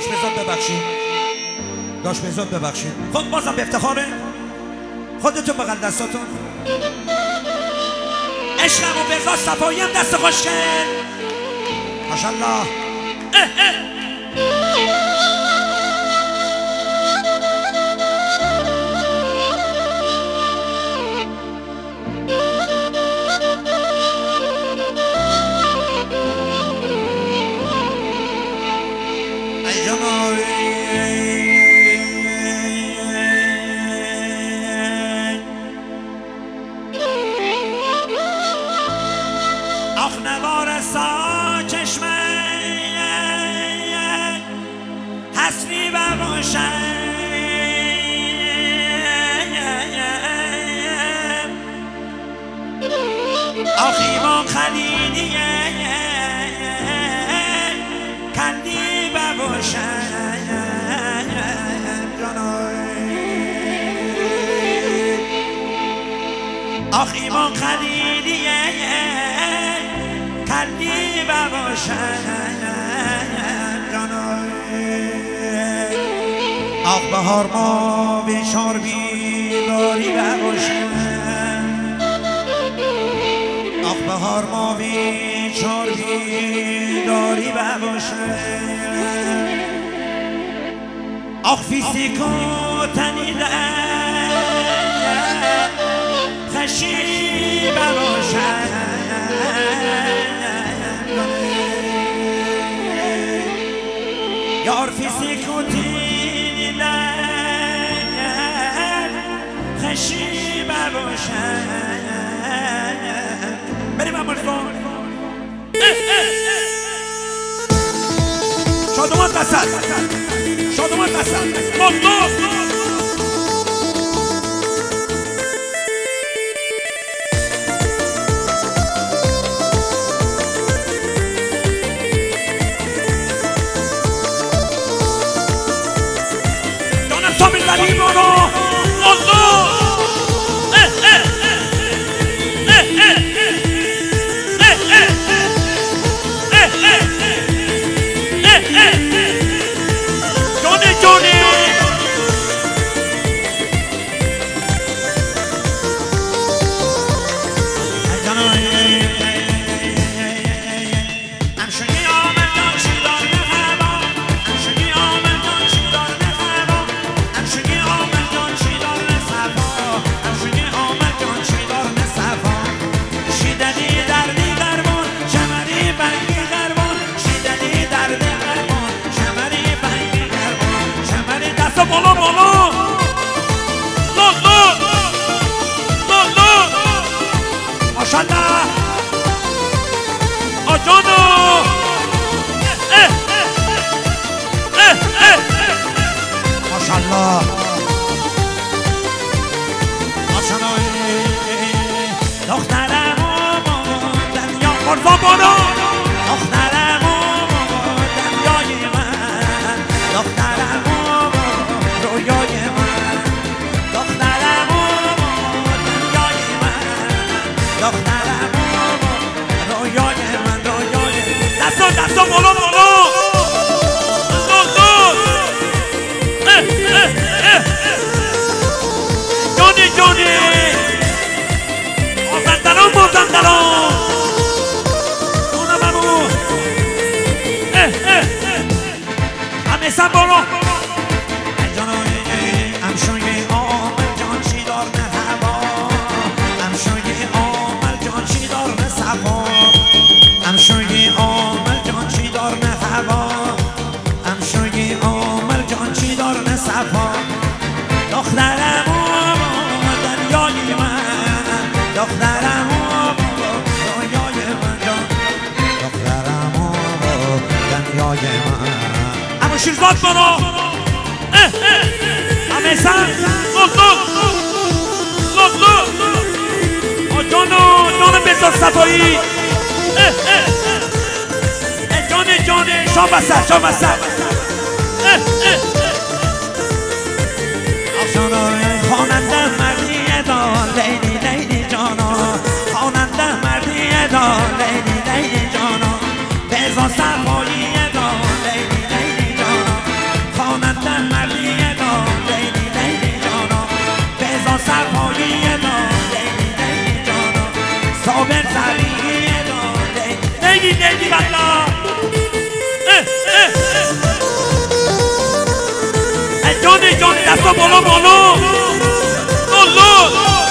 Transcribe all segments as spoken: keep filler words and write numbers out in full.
داشت بزاد ببخشید داشت بزاد ببخشید خب بازم به افتخاره خودتون بغل دستاتون عشقم و بزاد صفاییم دست خوشگل ماشالله آخ نوارسا چشمه حسنی بباشم آخ ایمان خلیلیه کلی بباشم آخ ایمان خلیلیه کلی بباشم آخ بهار ما بیشار بیداری بباشم آخ بهار ما بیشار بیداری بباشم آخ فیسیکو تنیده خشی بباشم یار فیسیکو تنیده خشی بباشم بریم امروز شادمان قصد شادمان قصد مطلق Tommy Laliboro, Mondo, eh eh, eh eh, eh eh, eh eh, eh eh, Johnny Johnny. Bolo bolo, lo lo, lo lo, maşallah, Ojono, eh eh, eh eh, maşallah, maşallah, دخترم دنیا قربان برو، دخترم دنیای من، دخترم رویای من دخترم دنیای من دخترم رویای من رویای دستو دستو بولو بولو دو دو اه اه اه جونی جونی مازندران مازندران اونو بمو اه اه همه سن بولو دخترم دنیای من دخترم دنیای من دخترم دنیای من اما شیرزاد برو همه سن لطلو لطلو جانو جان بزار صفایی جان جان شام بسر شام بسر خواننده مردی دار لیلی لیلی جانا خواننده مردی دار لیلی لیلی جانا بزا صفایی دار لیلی لیلی جانا لیلی لیلی والا جانه جانه دستا بالا بالا بالا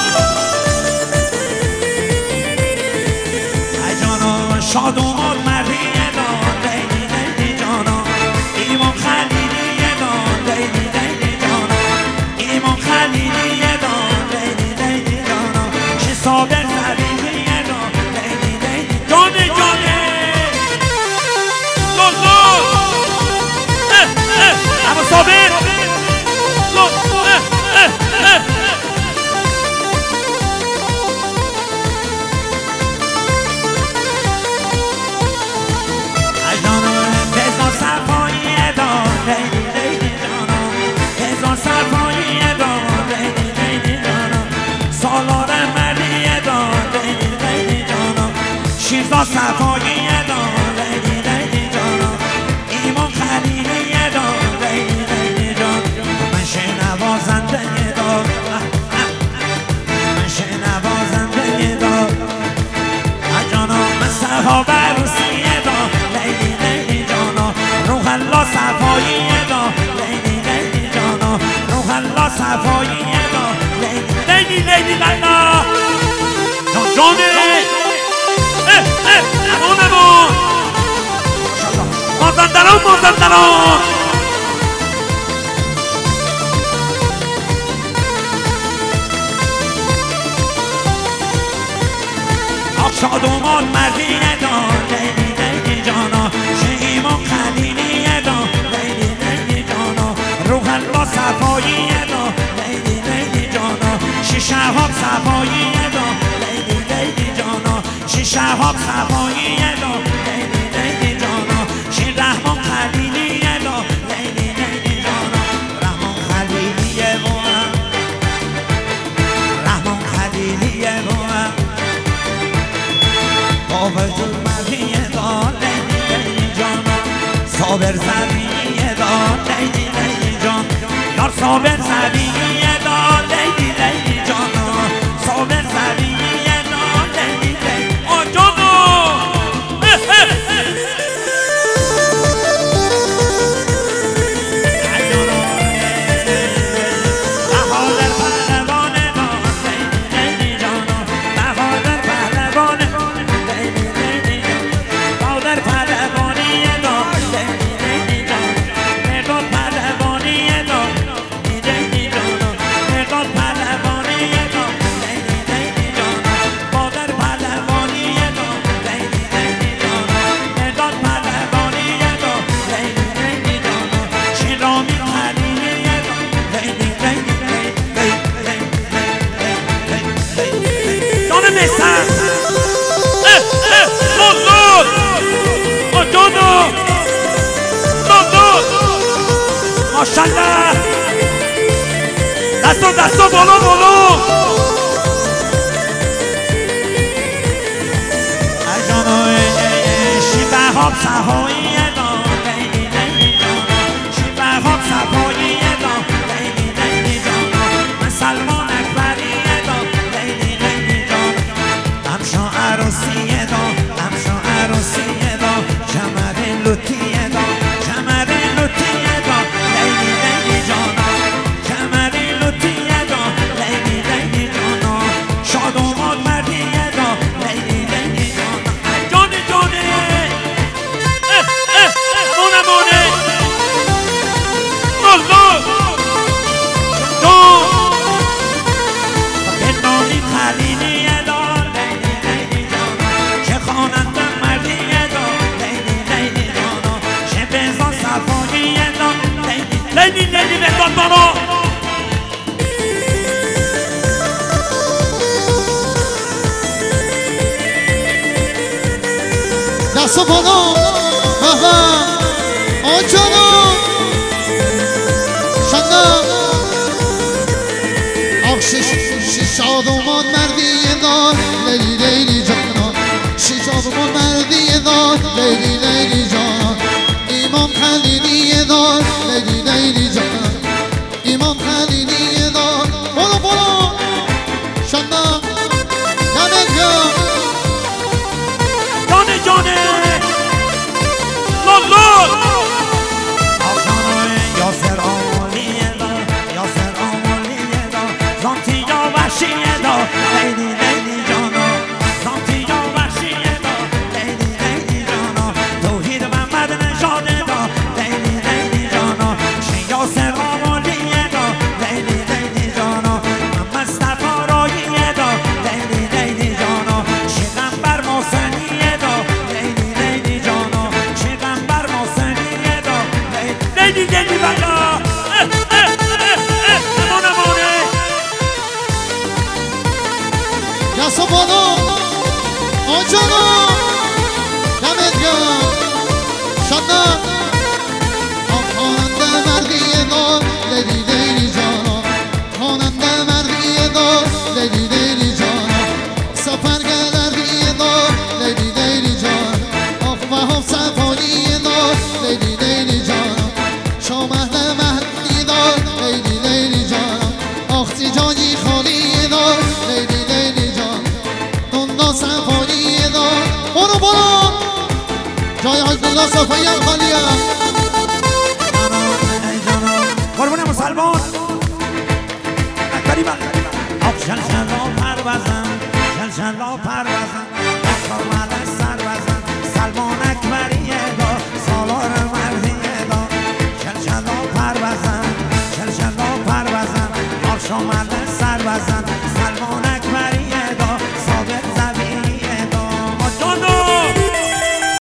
ای جانا شاد و ماد مردیه دان لیلی لیلی جانا ایمان خلیلیه دان لیلی لیلی جانا ایمان خلیلیه دان لیلی لیلی جانا چه صابر زبیلیه دان لیلی لیلی جانه جانه لالا اما صابر شیرزا صفاییه دان لیلی لیلی جانا ایمان خلیلیه دان لیلی لیلی جان من شنوازنده دار من شنوازنده دار جانا من صحاب عروسیه دان لیلی لیلی جانا روح الله صفاییه دان لیلی لیلی جانا روح الله صفاییه دان لیلی لیلی لیلی بنا جان جانه امون امون مازندران مازندران شاد و مال مردیه دان لیلی لیلی جانا شه ایمان خلیلیه دان لیلی لیلی جانا روح الله صفاییه دان لیلی لیلی جانا شه شهاب صفاییه دان لیلی لیلی جانا شه شهاب صفاییه دان لیلی لیلی جانا شه رحمان خلیلیه دان لیلی لیلی جانا رحمان خلیلیه بوام رحمان خلیلیه بوام وجود مردیه دان لیلی لیلی جانا صابر زبیه دان لیلی لیلی جان یار صابر زبیه دان لیلی لیلی جانا صابر زبیه دان لیلی لیلی آ جانا بهادر پهلوان دان لیلی لیلی جانا بهادر پهلوان ماشالله دستو دستو بالا بالا اجانو شیبه ها صحاییه دان لیلی لیلی جانا شیبه ها صحاییه دان لیلی لیلی جانا من سلمان اکبریه دان لیلی لیلی جانا همشا عروسیه دان همشا عروسیه دان کمر لوتیه دان کمر لوتیه دان لیلی لیلی جانا کمر لوتیه دان لیلی لیلی جانا شاد و ماد مردیه دان لیلی لیلی جانا جانه جانه امونه امونه الله جان بنامی خلیلیه دان لیلی لیلی جانا چه خواننده مردیه دان لیلی لیلی جانا چه بزان صفاییه دان لیلی لیلی بزان بالا دستو بالا بابا آجانا شنده آخشش شاد و ماد مردیه دار لیلی لیلی جانا شاد و ماد مردیه دار لیلی لیلی جانا ایمان خلیلیه دار لیلی لیلی جانا ایمان خلیلیه دار بالا بالا شنده نمک جانه جانه لیلی لیلی بلا مونه مونه دست و بالا آجانا دمت گرم شادم خواننده مردی دار لیلی لیلی جانا خواننده مردی دار لیلی لیلی جانا سفرگردی دار لیلی لیلی جانا آخ و هم صفایی دار لیلی لیلی جانا شام اهل مهدی دار لیلی لیلی جانا آخ جانی خالی دار لیلی لیلی جانا دنیا صفایی دار برو برو جای حاج دنیا صفایی هم خالی هم قربون مسلمان قریبا آخ شل شلا پر بزن شل شلا پر